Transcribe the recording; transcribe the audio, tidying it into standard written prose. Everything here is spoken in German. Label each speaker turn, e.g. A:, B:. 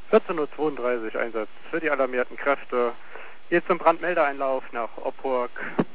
A: 14:32 Uhr Einsatz für die alarmierten Kräfte. Geht zum Brandmeldeeinlauf nach Oppurg.